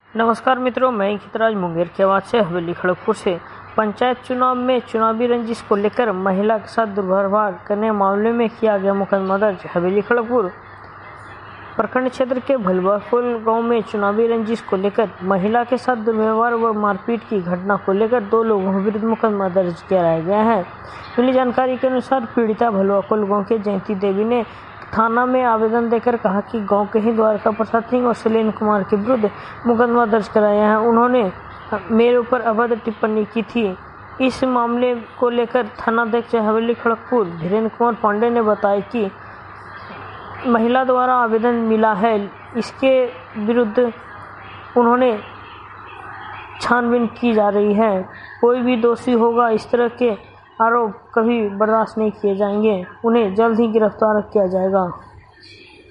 नमस्कार मित्रों, मैं खितराज मुंगेर के आवाज से हवेली खड़गपुर से। पंचायत चुनाव में चुनावी रंजिश को लेकर महिला के साथ दुर्व्यवहार करने मामले में किया गया मुकदमा दर्ज। हवेली खड़गपुर प्रखंड क्षेत्र के भलवाफुल गांव में चुनावी रंजिश को लेकर महिला के साथ दुर्व्यवहार व मारपीट की घटना को लेकर 2 लोगों के विरुद्ध मुकदमा दर्ज कराया गया है। मिली जानकारी के अनुसार पीड़िता भलवाफुल गांव के जयंती देवी ने थाना में आवेदन देकर कहा कि गांव के ही द्वारका प्रसाद सिंह और सलीन कुमार के विरुद्ध मुकदमा दर्ज कराया है। उन्होंने मेरे ऊपर अभद्र टिप्पणी की थी। इस मामले को लेकर थानाध्यक्ष हवेली खड़गपुर धीरेन्द्र कुमार पांडे ने बताया कि महिला द्वारा आवेदन मिला है, इसके विरुद्ध उन्होंने छानबीन की जा रही है। कोई भी दोषी होगा, इस तरह के आरोप कभी बर्दाश्त नहीं किए जाएंगे। उन्हें जल्द ही गिरफ्तार किया जाएगा।